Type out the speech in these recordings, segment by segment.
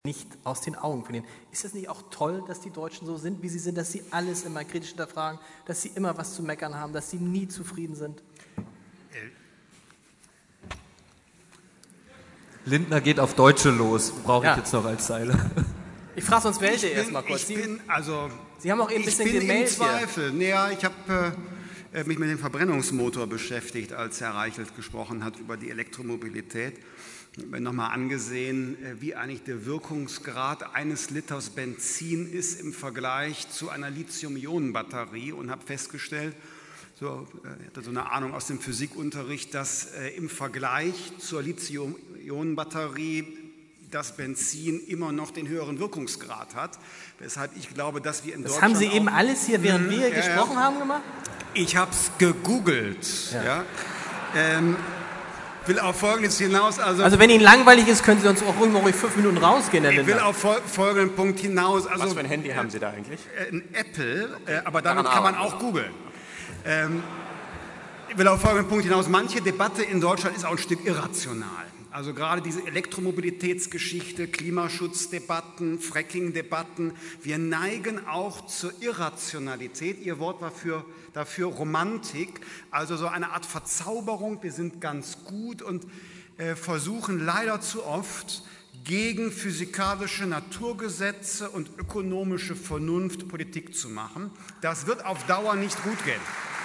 nicht aus den Augen verlieren. Ist es nicht auch toll, dass die Deutschen so sind, wie sie sind, dass sie alles immer kritisch hinterfragen, dass sie immer was zu meckern haben, dass sie nie zufrieden sind? Lindner geht auf Deutsche los, brauche ich jetzt noch als Zeile. Ich frage sonst Welte erst mal kurz. Sie haben auch eben ein bisschen gemeldet. Ich bin im Zweifel. Naja, ich habe mich mit dem Verbrennungsmotor beschäftigt, als Herr Reichelt gesprochen hat über die Elektromobilität. Ich habe mir nochmal angesehen, wie eigentlich der Wirkungsgrad eines Liters Benzin ist im Vergleich zu einer Lithium-Ionen-Batterie und habe festgestellt, ich hatte so eine Ahnung aus dem Physikunterricht, dass im Vergleich zur Lithium-Ionen-Batterie das Benzin immer noch den höheren Wirkungsgrad hat. Weshalb ich glaube, dass wir in Deutschland... Das haben Sie eben alles hier, während wir gesprochen haben, gemacht? Ich habe es gegoogelt. Ja. Will auf Folgendes hinaus... Also wenn Ihnen langweilig ist, können Sie uns auch ruhig 5 Minuten rausgehen, Herr Lindner. Ich will auf folgenden Punkt hinaus... Was für ein Handy haben Sie da eigentlich? Ein Apple, aber damit kann man auch googeln. Ich will auf folgenden Punkt hinaus. Manche Debatte in Deutschland ist auch ein Stück irrational. Also gerade diese Elektromobilitätsgeschichte, Klimaschutzdebatten, Fracking-Debatten, wir neigen auch zur Irrationalität. Ihr Wort war dafür Romantik, also so eine Art Verzauberung. Wir sind ganz gut und versuchen leider zu oft gegen physikalische Naturgesetze und ökonomische Vernunft Politik zu machen. Das wird auf Dauer nicht gut gehen.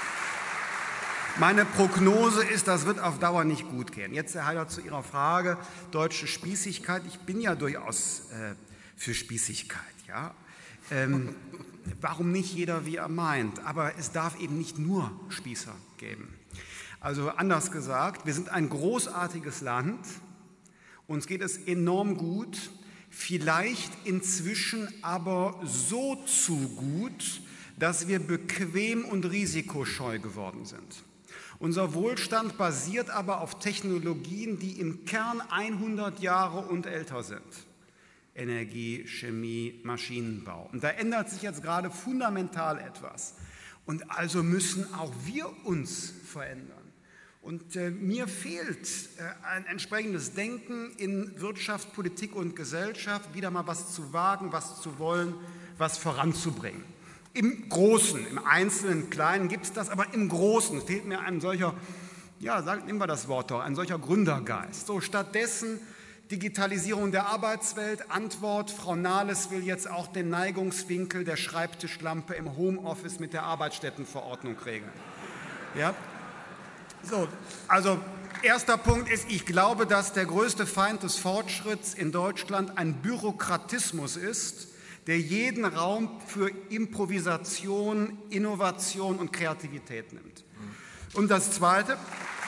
Meine Prognose ist, das wird auf Dauer nicht gut gehen. Jetzt, Herr Heider, zu Ihrer Frage, deutsche Spießigkeit. Ich bin ja durchaus für Spießigkeit. Ja? Warum nicht jeder, wie er meint? Aber es darf eben nicht nur Spießer geben. Also anders gesagt, wir sind ein großartiges Land, uns geht es enorm gut, vielleicht inzwischen aber so zu gut, dass wir bequem und risikoscheu geworden sind. Unser Wohlstand basiert aber auf Technologien, die im Kern 100 Jahre und älter sind. Energie, Chemie, Maschinenbau. Und da ändert sich jetzt gerade fundamental etwas. Und also müssen auch wir uns verändern. Und mir fehlt ein entsprechendes Denken in Wirtschaft, Politik und Gesellschaft, wieder mal was zu wagen, was zu wollen, was voranzubringen. Im Großen, im Einzelnen, Kleinen gibt es das, aber im Großen fehlt mir ein solcher, nehmen wir das Wort doch, ein solcher Gründergeist. So, stattdessen Digitalisierung der Arbeitswelt, Antwort, Frau Nahles will jetzt auch den Neigungswinkel der Schreibtischlampe im Homeoffice mit der Arbeitsstättenverordnung regeln. Ja? So, also erster Punkt ist, ich glaube, dass der größte Feind des Fortschritts in Deutschland ein Bürokratismus ist, der jeden Raum für Improvisation, Innovation und Kreativität nimmt. Und das Zweite,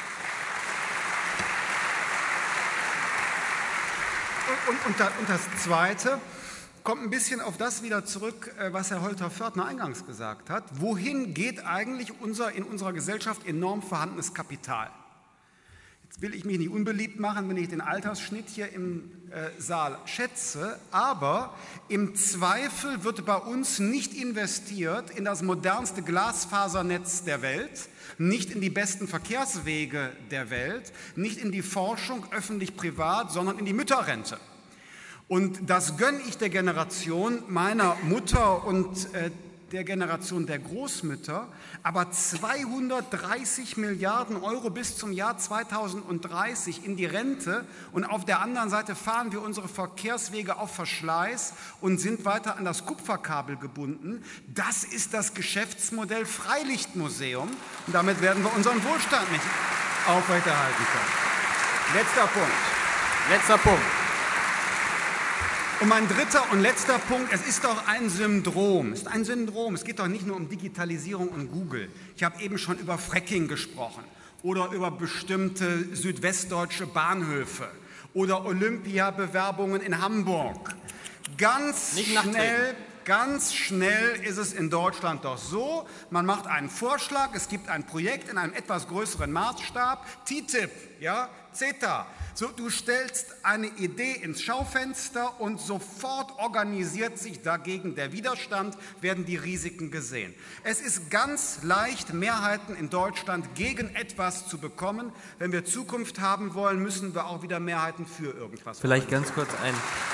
kommt ein bisschen auf das wieder zurück, was Herr Holter-Fördner eingangs gesagt hat. Wohin geht eigentlich in unserer Gesellschaft enorm vorhandenes Kapital? Jetzt will ich mich nicht unbeliebt machen, wenn ich den Altersschnitt hier im Saal schätze, aber im Zweifel wird bei uns nicht investiert in das modernste Glasfasernetz der Welt, nicht in die besten Verkehrswege der Welt, nicht in die Forschung öffentlich-privat, sondern in die Mütterrente. Und das gönne ich der Generation meiner Mutter und der Generation der Großmütter, aber 230 Milliarden Euro bis zum Jahr 2030 in die Rente und auf der anderen Seite fahren wir unsere Verkehrswege auf Verschleiß und sind weiter an das Kupferkabel gebunden. Das ist das Geschäftsmodell Freilichtmuseum und damit werden wir unseren Wohlstand nicht aufrechterhalten können. Letzter Punkt. Und mein dritter und letzter Punkt, es ist doch ein Syndrom. Es geht doch nicht nur um Digitalisierung und Google. Ich habe eben schon über Fracking gesprochen oder über bestimmte südwestdeutsche Bahnhöfe oder Olympiabewerbungen in Hamburg. Ganz schnell ist es in Deutschland doch so, man macht einen Vorschlag, es gibt ein Projekt in einem etwas größeren Maßstab, TTIP, ja, CETA. So, du stellst eine Idee ins Schaufenster und sofort organisiert sich dagegen der Widerstand, werden die Risiken gesehen. Es ist ganz leicht, Mehrheiten in Deutschland gegen etwas zu bekommen. Wenn wir Zukunft haben wollen, müssen wir auch wieder Mehrheiten für irgendwas. Vielleicht ganz kurz ein...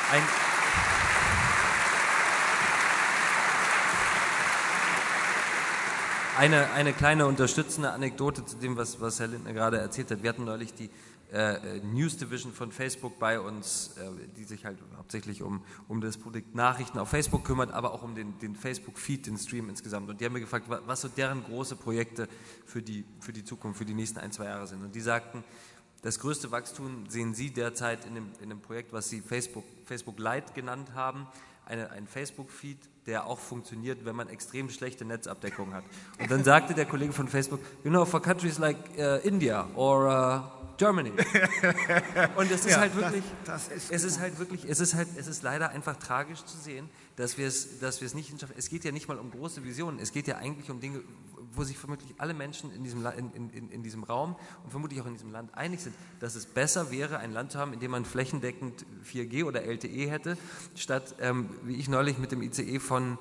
Eine kleine unterstützende Anekdote zu dem, was Herr Lindner gerade erzählt hat. Wir hatten neulich die News Division von Facebook bei uns, die sich halt hauptsächlich um das Produkt Nachrichten auf Facebook kümmert, aber auch um den Facebook-Feed, den Stream insgesamt. Und die haben mir gefragt, was so deren große Projekte für die Zukunft, für die nächsten 1-2 Jahre sind. Und die sagten, das größte Wachstum sehen sie derzeit in dem Projekt, was sie Facebook Lite genannt haben, ein Facebook-Feed, der auch funktioniert, wenn man extrem schlechte Netzabdeckung hat. Und dann sagte der Kollege von Facebook, for countries like India or Germany. Und es ist halt wirklich, es ist leider einfach tragisch zu sehen, dass wir es nicht schaffen. Es geht ja nicht mal um große Visionen, es geht ja eigentlich um Dinge, wo sich vermutlich alle Menschen in diesem Raum und vermutlich auch in diesem Land einig sind, dass es besser wäre, ein Land zu haben, in dem man flächendeckend 4G oder LTE hätte, statt, wie ich neulich mit dem ICE von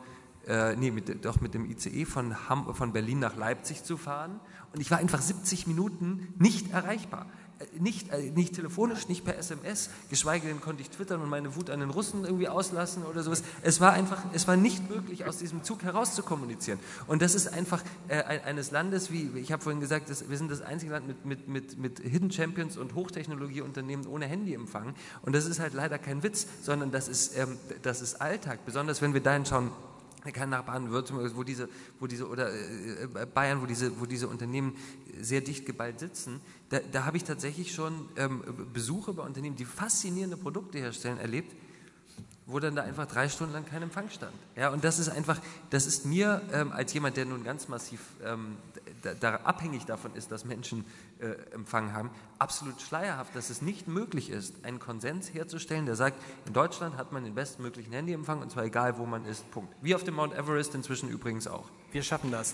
Berlin nach Leipzig zu fahren. Und ich war einfach 70 Minuten nicht erreichbar. Nicht telefonisch, nicht per SMS, geschweige denn konnte ich twittern und meine Wut an den Russen irgendwie auslassen oder sowas. Es war nicht möglich, aus diesem Zug heraus zu kommunizieren. Und das ist einfach eines Landes, wie ich habe vorhin gesagt, wir sind das einzige Land mit Hidden Champions und Hochtechnologieunternehmen ohne Handyempfang. Und das ist halt leider kein Witz, sondern das ist Alltag. Besonders wenn wir dahin schauen, kein nach Baden-Württemberg, oder Bayern, wo diese Unternehmen sehr dicht geballt sitzen, da habe ich tatsächlich schon Besuche bei Unternehmen, die faszinierende Produkte herstellen, erlebt, wo dann da einfach 3 Stunden lang kein Empfang stand. Ja, und das ist mir als jemand, der nun ganz massiv abhängig davon ist, dass Menschen Empfang haben, absolut schleierhaft, dass es nicht möglich ist, einen Konsens herzustellen, der sagt, in Deutschland hat man den bestmöglichen Handyempfang und zwar egal, wo man ist, Punkt. Wie auf dem Mount Everest inzwischen übrigens auch. Wir schaffen das.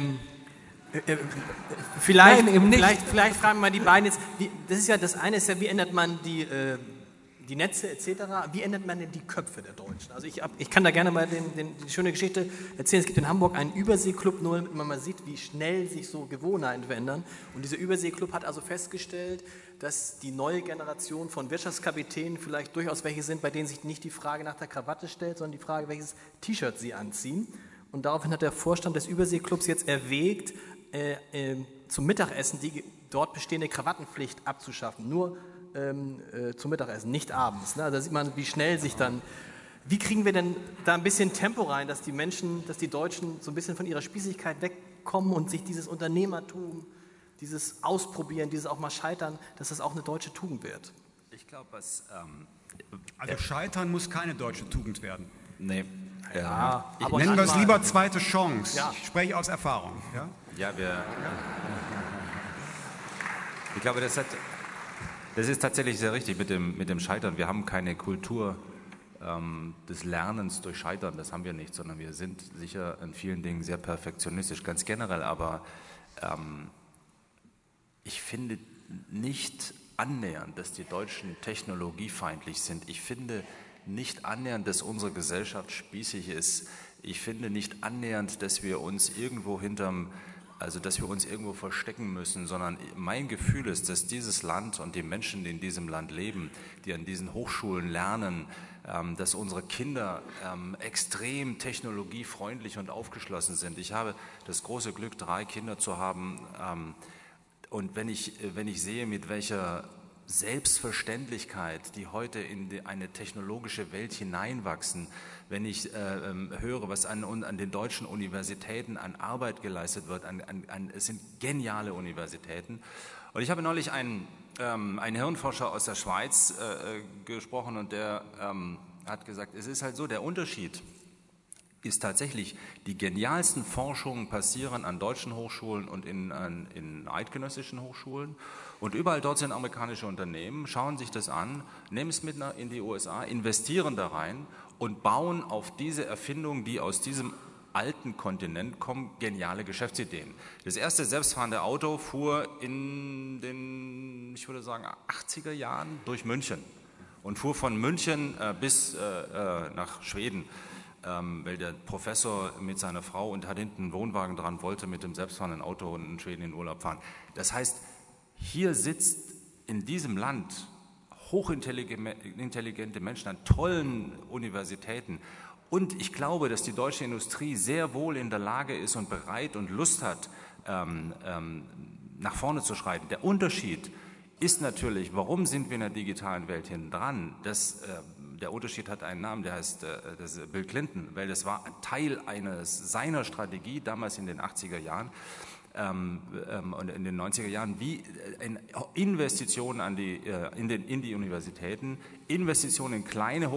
Vielleicht fragen wir die beiden jetzt, das eine ist ja, wie ändert man die Netze etc., wie ändert man denn die Köpfe der Deutschen? Also ich kann da gerne mal die schöne Geschichte erzählen. Es gibt in Hamburg einen Überseeklub, nur damit man mal sieht, wie schnell sich so Gewohnheiten verändern. Und dieser Überseeklub hat also festgestellt, dass die neue Generation von Wirtschaftskapitänen vielleicht durchaus welche sind, bei denen sich nicht die Frage nach der Krawatte stellt, sondern die Frage, welches T-Shirt sie anziehen. Und daraufhin hat der Vorstand des Überseeklubs jetzt erwägt, zum Mittagessen die dort bestehende Krawattenpflicht abzuschaffen. Nur zum Mittagessen, nicht abends. Ne? Also da sieht man, wie schnell sich dann... Wie kriegen wir denn da ein bisschen Tempo rein, dass die Deutschen so ein bisschen von ihrer Spießigkeit wegkommen und sich dieses Unternehmertum, dieses Ausprobieren, dieses auch mal Scheitern, dass das auch eine deutsche Tugend wird? Ich glaube, Scheitern muss keine deutsche Tugend werden. Nee. Nennen wir es lieber zweite Chance. Ja. Ich spreche aus Erfahrung. Ja, ich glaube, das ist tatsächlich sehr richtig mit dem Scheitern. Wir haben keine Kultur des Lernens durch Scheitern, das haben wir nicht, sondern wir sind sicher in vielen Dingen sehr perfektionistisch, ganz generell, aber ich finde nicht annähernd, dass die Deutschen technologiefeindlich sind. Ich finde nicht annähernd, dass unsere Gesellschaft spießig ist. Ich finde nicht annähernd, dass wir uns irgendwo verstecken müssen, sondern mein Gefühl ist, dass dieses Land und die Menschen, die in diesem Land leben, die an diesen Hochschulen lernen, dass unsere Kinder extrem technologiefreundlich und aufgeschlossen sind. Ich habe das große Glück, 3 Kinder zu haben, und wenn ich sehe, mit welcher Selbstverständlichkeit, die heute in eine technologische Welt hineinwachsen, wenn ich höre, was an den deutschen Universitäten an Arbeit geleistet wird, es sind geniale Universitäten. Und ich habe neulich einen Hirnforscher aus der Schweiz gesprochen und der hat gesagt, es ist halt so, der Unterschied ist tatsächlich, die genialsten Forschungen passieren an deutschen Hochschulen und in eidgenössischen Hochschulen. Und überall dort sind amerikanische Unternehmen, schauen sich das an, nehmen es mit in die USA, investieren da rein und bauen auf diese Erfindungen, die aus diesem alten Kontinent kommen, geniale Geschäftsideen. Das erste selbstfahrende Auto fuhr in den, ich würde sagen, 80er Jahren durch München und fuhr von München bis nach Schweden, weil der Professor mit seiner Frau und hat hinten einen Wohnwagen dran, wollte mit dem selbstfahrenden Auto in Schweden in Urlaub fahren. Das heißt, hier sitzt in diesem Land hochintelligente Menschen an tollen Universitäten. Und ich glaube, dass die deutsche Industrie sehr wohl in der Lage ist und bereit und Lust hat, nach vorne zu schreiten. Der Unterschied ist natürlich, warum sind wir in der digitalen Welt hinten dran? Der Unterschied hat einen Namen, der heißt das Bill Clinton, weil das war Teil seiner Strategie damals in den 80er Jahren und in den 90er Jahren, wie Investitionen in die Universitäten, Investitionen in kleine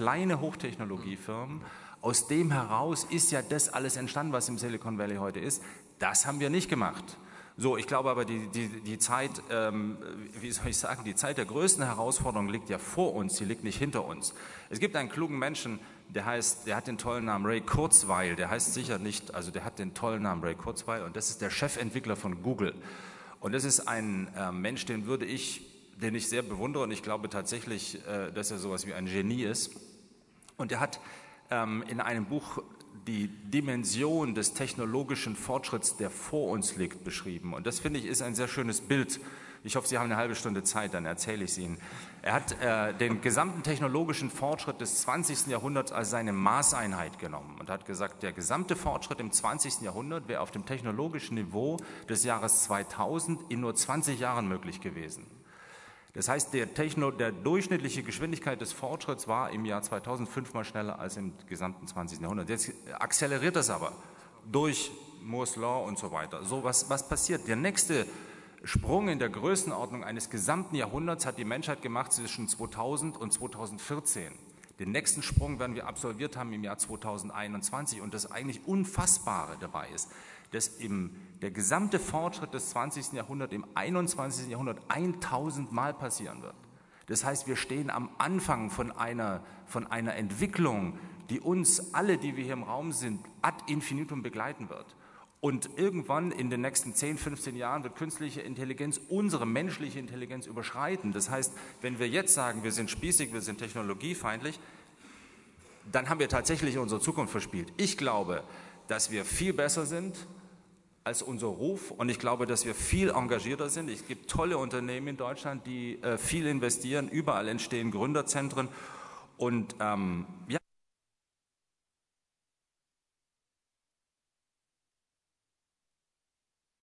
Hochtechnologiefirmen. Aus dem heraus ist ja das alles entstanden, was im Silicon Valley heute ist. Das haben wir nicht gemacht. So, ich glaube aber, die Zeit, wie soll ich sagen, die Zeit der größten Herausforderungen liegt ja vor uns, die liegt nicht hinter uns. Es gibt einen klugen Menschen, der hat den tollen Namen Ray Kurzweil, der heißt sicher nicht, also der hat den tollen Namen Ray Kurzweil und das ist der Chefentwickler von Google. Und das ist ein Mensch, den ich sehr bewundere und ich glaube tatsächlich, dass er sowas wie ein Genie ist. Und er hat in einem Buch die Dimension des technologischen Fortschritts, der vor uns liegt, beschrieben. Und das, finde ich, ist ein sehr schönes Bild. Ich hoffe, Sie haben eine halbe Stunde Zeit, dann erzähle ich es Ihnen. Er hat den gesamten technologischen Fortschritt des 20. Jahrhunderts als seine Maßeinheit genommen und hat gesagt, der gesamte Fortschritt im 20. Jahrhundert wäre auf dem technologischen Niveau des Jahres 2000 in nur 20 Jahren möglich gewesen. Das heißt, der durchschnittliche Geschwindigkeit des Fortschritts war im Jahr 2000 fünfmal schneller als im gesamten 20. Jahrhundert. Jetzt akzeleriert das aber durch Moore's Law und so weiter. So, was passiert? Der nächste Sprung in der Größenordnung eines gesamten Jahrhunderts hat die Menschheit gemacht zwischen 2000 und 2014. Den nächsten Sprung werden wir absolviert haben im Jahr 2021. Und das eigentlich Unfassbare dabei ist, dass der gesamte Fortschritt des 20. Jahrhunderts im 21. Jahrhundert 1000 Mal passieren wird. Das heißt, wir stehen am Anfang von einer Entwicklung, die uns alle, die wir hier im Raum sind, ad infinitum begleiten wird. Und irgendwann in den nächsten 10, 15 Jahren wird künstliche Intelligenz unsere menschliche Intelligenz überschreiten. Das heißt, wenn wir jetzt sagen, wir sind spießig, wir sind technologiefeindlich, dann haben wir tatsächlich unsere Zukunft verspielt. Ich glaube, dass wir viel besser sind als unser Ruf und ich glaube, dass wir viel engagierter sind. Es gibt tolle Unternehmen in Deutschland, die viel investieren. Überall entstehen Gründerzentren und